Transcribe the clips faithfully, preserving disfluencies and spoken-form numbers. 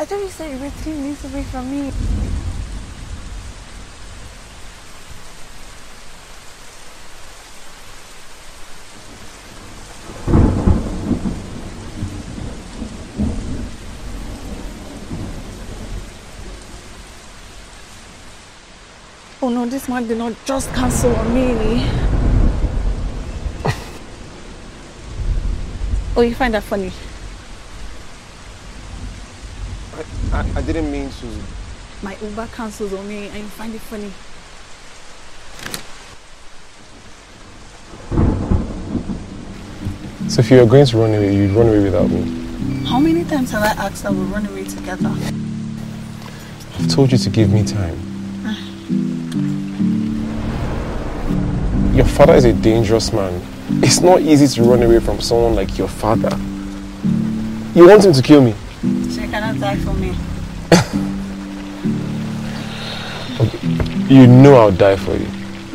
I thought you said you were three minutes away from me. Oh no, this man did not just cancel on me. Oh, you find that funny? I, I, I didn't mean to. My Uber cancels on me and you find it funny. So if you were going to run away, you'd run away without me. How many times have I asked that we'll run away together? I've told you to give me time. Your father is a dangerous man. It's not easy to run away from someone like your father. You want him to kill me? So you cannot die for me. Okay. You know I'll die for you.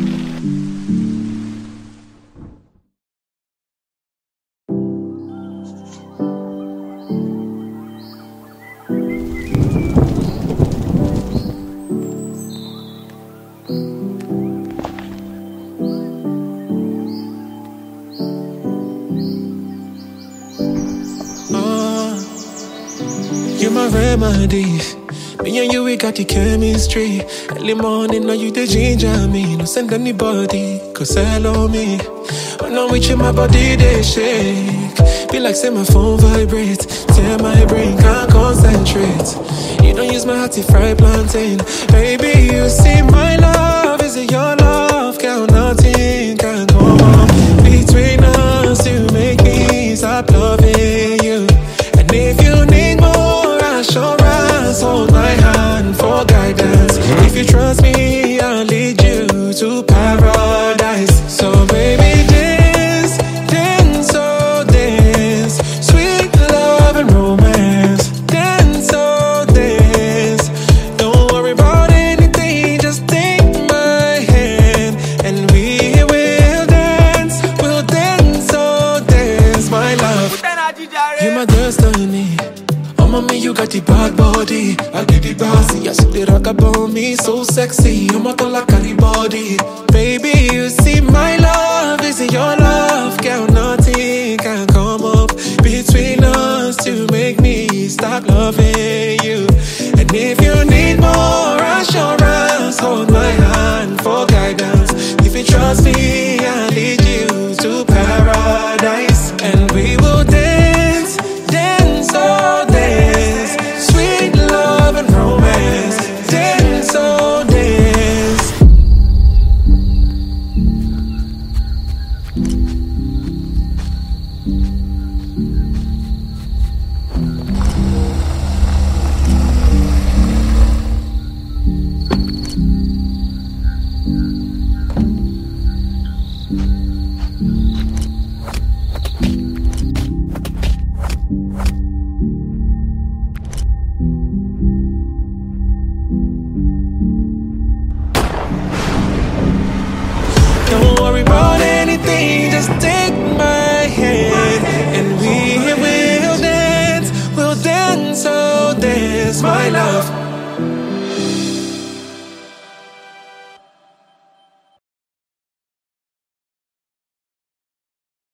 Remedies. Me and you, we got the chemistry. Early morning, now you the ginger me. No send anybody, cause hello me. When I'm with you, my body, they shake. Be like, say my phone vibrates. Tell my brain can't concentrate. You don't use my heart to fry plantain. Baby, you see my love. Is it your love? Girl, nothing can go on between us to make me stop loving you. And if you need more assurance, hold my hand for guidance. If you trust me, I'll lead you to paradise. So baby, dance, dance, oh dance. Sweet love and romance. Dance, oh dance. Don't worry about anything, just take my hand and we will dance. We'll dance, oh dance, my love. You're my destiny. Oh, mommy, you got the bad body. I get the bossy. I see the rock about me, so sexy. I'm a like a body. Baby, you see my love. Is it your love? Girl, nothing can come up between us to make me stop loving you. And if you need more assurance, hold my hand for guidance. If you trust me, I'll lead you to paradise. And we will dance, dance, oh dance. Sweet love and romance. Dance, oh dance.